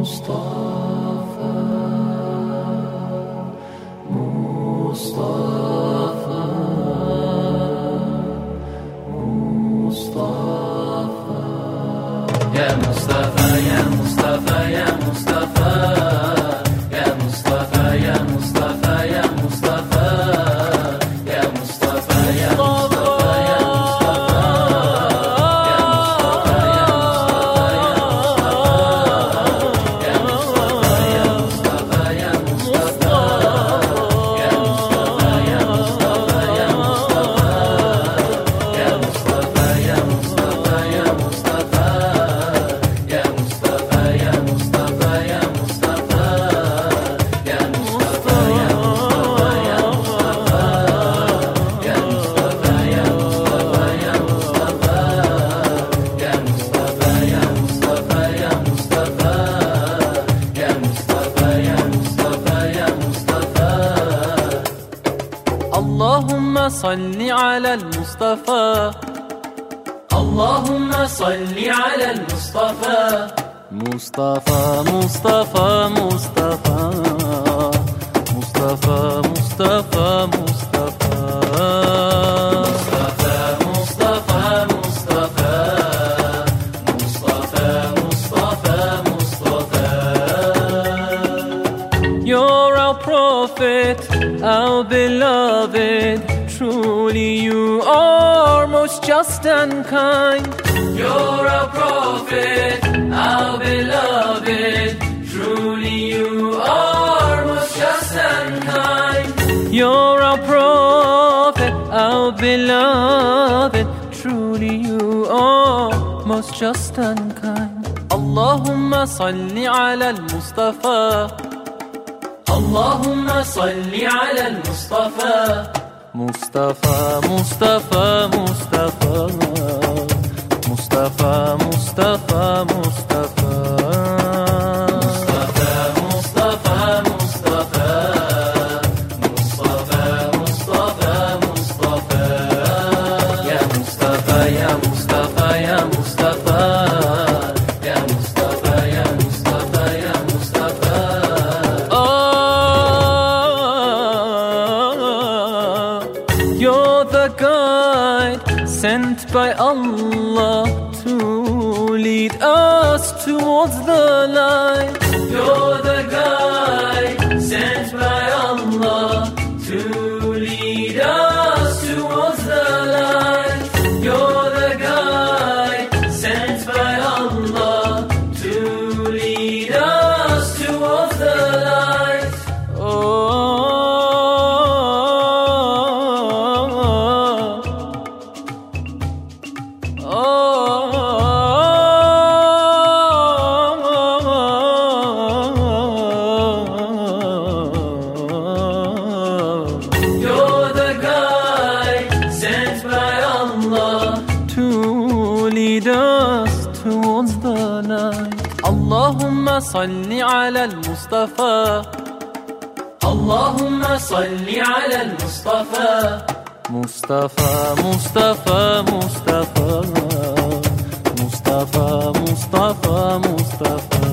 اللهم صل على المصطفى، اللهم صل على المصطفى، مصطفى مصطفى مصطفى مصطفى مصطفى مصطفى You're our prophet, our beloved. Truly you are most just and kind. You're our prophet, our beloved. Truly you are most just and kind. You're our prophet, our beloved. Truly you are most just and kind. Allahumma salli ala al-Mustafa, اللهم صل على المصطفى، مصطفى مصطفى مصطفى مصطفى مصطفى مصطفى sent by Allah to lead us towards the light. You're the guide sent by Allah to lead us towards the light. You're the guide sent by Allah to lead us towards the light. اللهم صل على المصطفى، اللهم صل على المصطفى، مصطفى مصطفى مصطفى مصطفى مصطفى مصطفى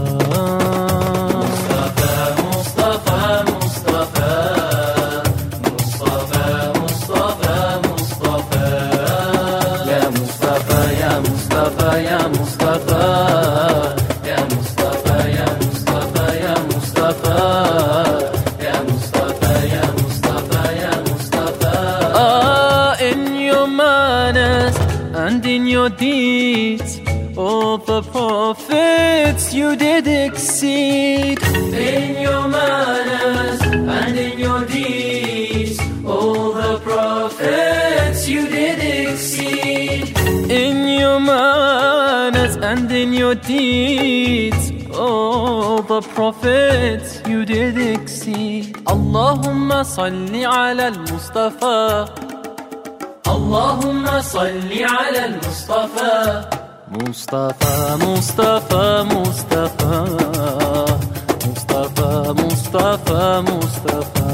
and in your deeds, all the prophets you did exceed. In your manners and in your deeds, all the prophets you did exceed. In your manners and in your deeds, all the prophets you did exceed. Allahumma salli ala al-Mustafa, اللهم صل على المصطفى، مصطفى مصطفى مصطفى مصطفى مصطفى مصطفى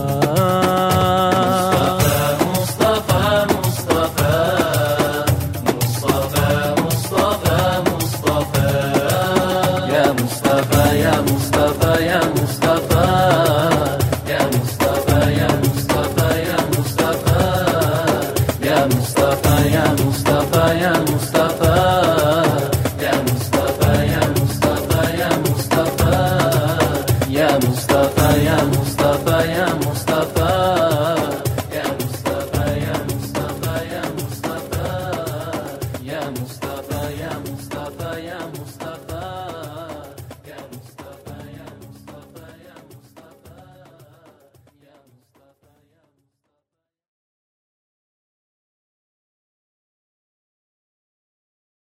مصطفى مصطفى مصطفى مصطفى يا مصطفى مصطفى يا مصطفى